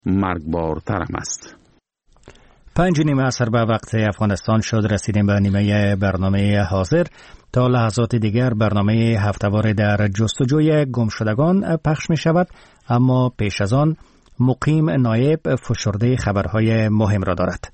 مرگبارتر است. 5:30 عصر به وقت افغانستان شد. رسیدیم به نیمه برنامه حاضر. تا لحظات دیگر برنامه هفته‌وار در جستجوی گمشدگان پخش می شود، اما پیش از آن مقیم نایب فشرده خبرهای مهم را دارد.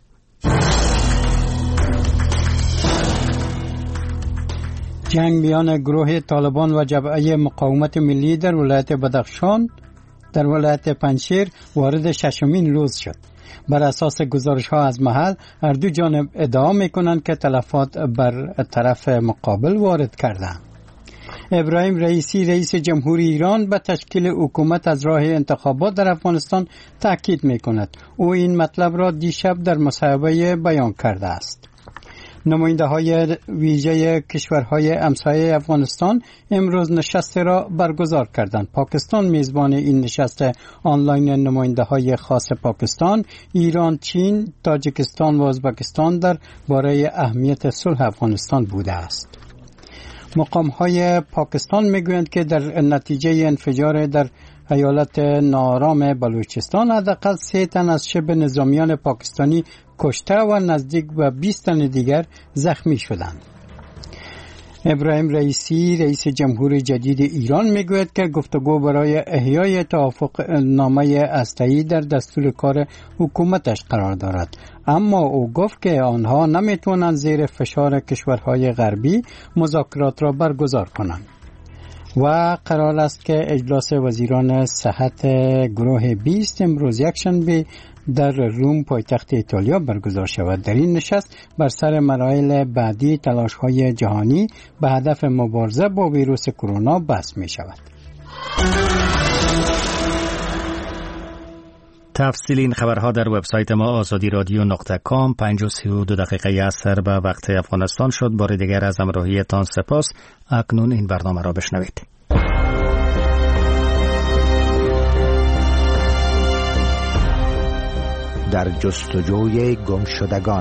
جنگ میان گروه طالبان و جبهه مقاومت ملی در ولایت بدخشان در ولایت پنجشیر وارد 6مین روز شد. بر اساس گزارش ها از محل، هر دو جانب ادعا میکنند که تلفات بر طرف مقابل وارد کردند. ابراهیم رئیسی رئیس جمهوری ایران به تشکیل حکومت از راه انتخابات در افغانستان تاکید میکند. او این مطلب را دیشب در مصاحبه بیان کرده است. نماینده های ویژه کشورهای همسایه افغانستان امروز نشست را برگزار کردند. پاکستان میزبان این نشست آنلاین نماینده های خاص پاکستان، ایران، چین، تاجیکستان و ازبکستان در باره اهمیت صلح افغانستان بوده است. مقام های پاکستان میگویند که در نتیجه انفجار در ایالت ناآرام بلوچستان حداقل 3 تن از شبه نظامیان پاکستانی کشته و نزدیک به 20 تن دیگر زخمی شدند. ابراهیم رئیسی رئیس جمهوری جدید ایران میگوید که گفتگو برای احیای توافق نامه هسته‌ای در دستور کار حکومتش قرار دارد، اما او گفت که آنها نمیتوانند زیر فشار کشورهای غربی مذاکرات را برگزار کنند. و قرار است که اجلاس وزیران صحت گروه 20 امروز یکشنبه در روم پایتخت ایتالیا برگزار شود. در این نشست بر سر مراحل بعدی تلاش‌های جهانی به هدف مبارزه با ویروس کرونا بحث می شود. تفصیل این خبرها در وبسایت ما azadiradyo.com. 5:32 عصر به وقت افغانستان شد. بار دیگر از همراهیتان سپاس. اکنون این برنامه را بشنوید. در جستجوی گمشدگان.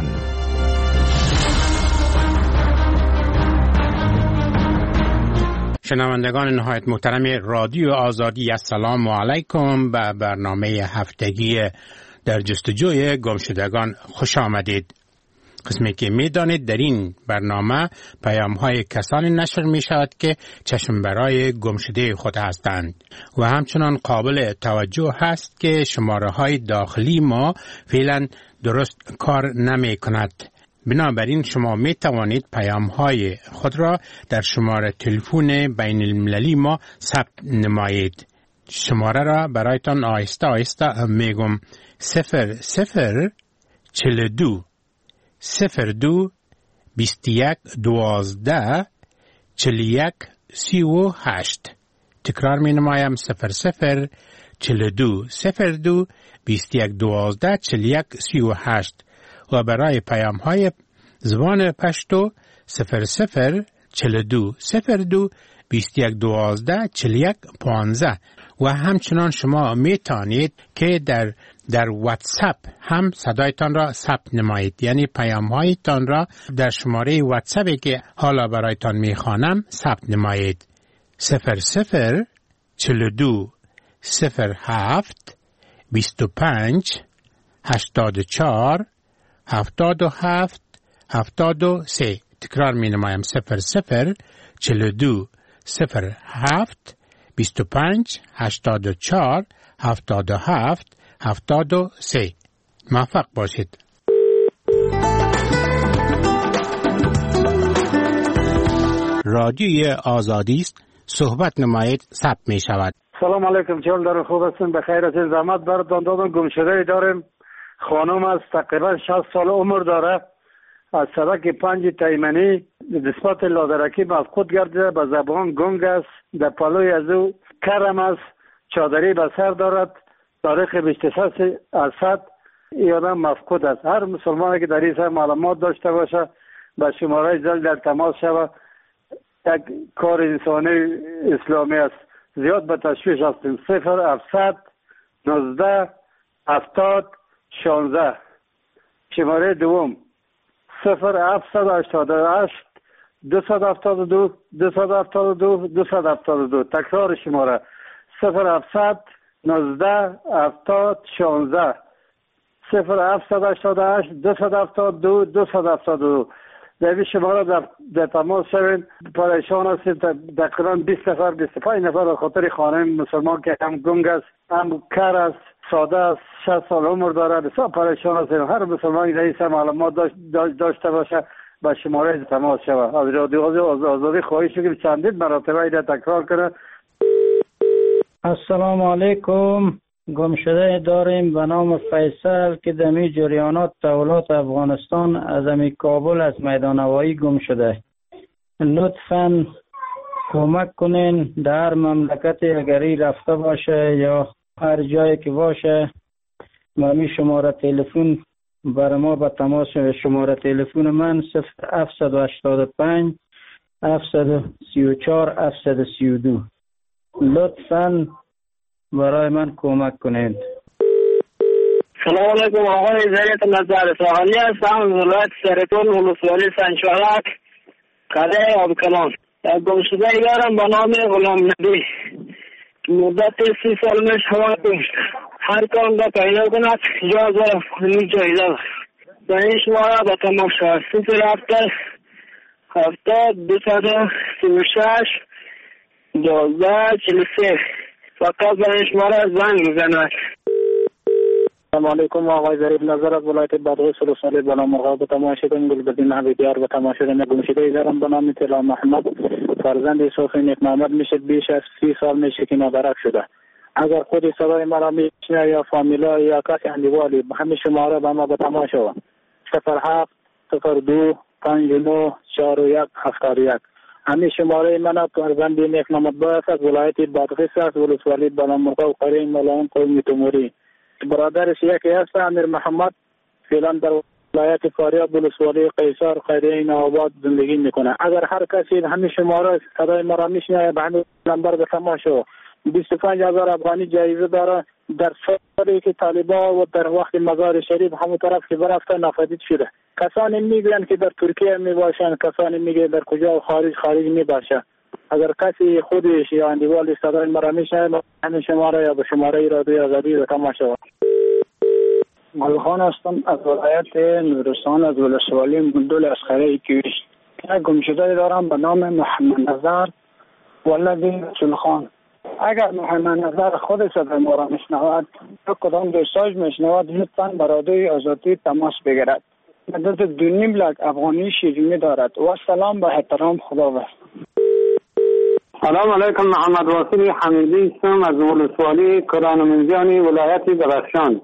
شنوندگان نهایت محترم رادیو آزادی، السلام علیکم. به برنامه هفتگی در جستجوی گمشدگان خوش آمدید. قسمی که می دانید در این برنامه پیام های کسانی نشر می شود که چشم برای گمشده خود هستند و همچنان قابل توجه هست که شماره های داخلی ما فعلا درست کار نمی کند. بنابراین شما می توانید پیام های خود را در شماره تلفن بین المللی ما ثبت نمایید. شماره را برایتان آهسته آهسته می گم. 0042 02 21 12 41 38. تکرار می نمایم. 0042 02 21 12 41 38. و برای پیام های زبان پشتو 0042 02 21 12 41 15. و همچنان شما می توانید که در واتساپ هم صدایتان را ثبت نمایید، یعنی پیام هایتان را در شماره واتساپی که حالا برایتان می خوانم ثبت نمایید. 0042 07 25 84 77 73. تکرار می نمایم. 0042 07 25 84 77 73. موفق باشید. رادیوی آزادی است. صحبت نمایید. ثبت می شود. سلام علیکم. چهل دار خوب هستین؟ بخیر هستین؟ زحمت براتون دادم. گمشده داریم. خانم از تقریبا 60 سال عمر داره. از سرک 5 تیمنی نسبت لادرکی مفقود گردیده. به زبان گنگ است. در پلوی از او کرم است. چادری به سر دارد. تاریخ 23 اسد این آدم مفقود است. هر مسلمانی که در این سر معلومات داشته باشه به شماره زل در تماس شود. یک کار انسانی اسلامی است. زیاد به تشویش هستیم. 0700 19 70 16. شماره دوم 0788 272 272 272. تکرار شماره 0700 19 70 16 0788 272 272 در این شماره در تماس شوید. پریشان هستید. تقریبا 20 نفر 25 نفر به خاطر خانه مسلمان که هم گنگ است هم کر است ساده است 60 سال عمر داره بسیار پریشان هستید. هر مسلمانی رئیس معلومات داشته باشه به شماره تماس شود. از رادیو آزادی خواهش می‌کنم چندین مرتبه اینا تکرار کنه. السلام علیکم. گمشده داریم به نام فیصل که دمی جریانات تولات افغانستان از امی کابل از میدان هوایی گم شده. لطفاً کمک کنین در مملکتی اگری رفته باشه یا هر جایی که باشه مامی شماره تلفن برای ما به تماس. شماره تلفن من 0785 734 732. لطفاً برای من کمک کنید. سلام علیکم. آقای زریت نظر ساحلی هستم از ولایت سرطان ولسوالی سنچالک قلعه آبکلان. گمشده دارم به نام غلام نبی. مدت 30 سال می شود هر کام را پیدا کند جا دارم همی جایده به این شماره به تمام شود 070 236 1243. فقط به این شماره زنگ میزند. السلام علیکم. آقای ظریف نظر از ولایت بدغوی سلسله بنا مرغاب به تماشیدن گلبدین حبیبیار به تماشیدن گمشده دارم به نام طلا محمد فرزند صوفی نیک محمد میشه. بیش از 30 سال میشه که نابرک شده. اگر خود صدای مرا میشنه یا فامیلا یا کسی اندیوالی به همین شماره به ما به تماشا 07 02 59 41 71. همین شماره من فرزند نیک محمد باید از ولایت بدغوی است ولسوالی بنا مرغاب قرین ملائم قومی تموری. برادرش یکی هست امیر محمد فعلا در ولایت فاریاب ولسوالی قیصر خیریه نوآباد زندگی میکنه. اگر هر کسی همین شماره صدای مرا میشنوه به همین نمبر به تماشا 25,000 افغانی جایزه داره. در سالی که طالبان و در وقت مزار شریف همون طرف که برفته نافذ شده. کسانی میگن که در ترکیه میباشن، کسانی میگن در کجا خارج میباشه. اگر کسی خودش یا اندیوالی صدای مرا میشنوه همین شماره یا به شماره رادیو آزادی به تماشا. گلخان هستم از ولایت نورستان از ولسوالی مندول اسخره کیوش. گمشده دارم به نام محمد نظر ولدی رسولخان. اگر محمد نظر خود صدای ما را میشنود یا کدام دوستاش میشنود لطفاً به رادیو آزادی تماس بگیرد. مدت 2.5 لک افغانی شیرینی دارد و سلام به احترام خداوند. سلام علیکم. محمد واصل حمیدی هستم از ولسوالی کرانمنجانی ولایت بدخشان.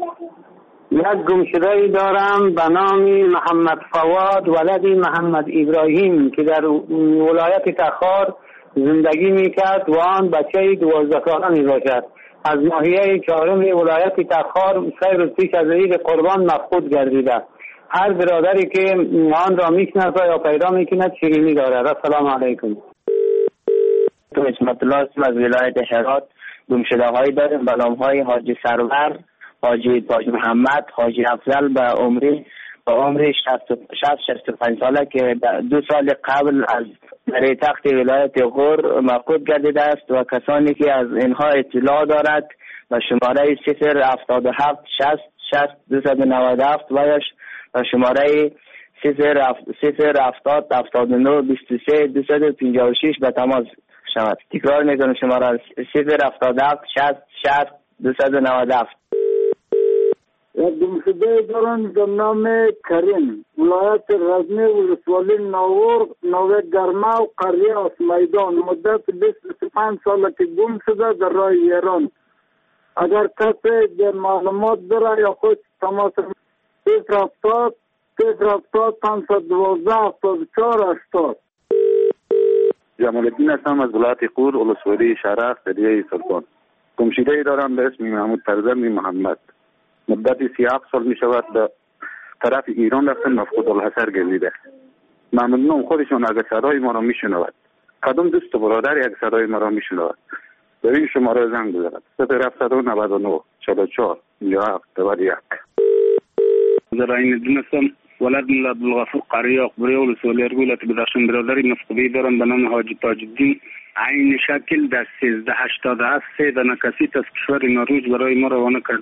یک گمشده دارم به نام محمد فواد ولدی محمد ابراهیم که در ولایت تخار زندگی میکرد و آن بچه 12 ساله میباشد. از ناحیه 4 ولایت تخار 3 روز پیش از عید قربان مفقود گردیده. هر برادری که آن را میشناسه یا پیدا میکند شیرینی دارد. السلام علیکم. اسمت الله هستم از ولایت هرات. گمشده‌هایی داریم به نام‌های حاجی سرور، حاجی تاج محمد، حاجی افضل به عمر 65 ساله که 2 سال قبل از در تخت ولایت غور مفقود گردیده است و کسانی که از اینها اطلاع دارد به شماره 077 60 60 297 و شماره 070 79 23 256 به تماس شود. تکرار میکنم شماره 077 60 60 297. گمشده دارم به نام کریم ولایت غزنی ولسوالی نوه گرما و قریه از میدان. مدت 25 ساله که گم شده در راه ایران. اگر کسی در معلومات داره یا خود تماس 070 512 74 80. جمال الدین هستم از ولایت قور ولسوالی شرق دریای سلطان. گمشده دارم به اسم محمود فرزند محمد. مدت 37 سال می شود به طرف ایران رفتن مفقود الحصر گردیده. ممنونم خودشون اگر صدای ما را می شنود. کدام دوست و برادر یک صدای ما را می شنود به این شماره زنگ بزند 0799 44 57 91. در این دونستم ولد عبدالغفور قریه اخباری ولسوالی ولایت بدخشان. برادری مفقودی دارم به نام حاجی تاج الدین عین شکل در 1387 سه دانه کسی از کشور نروژ برای ما روانه کرد.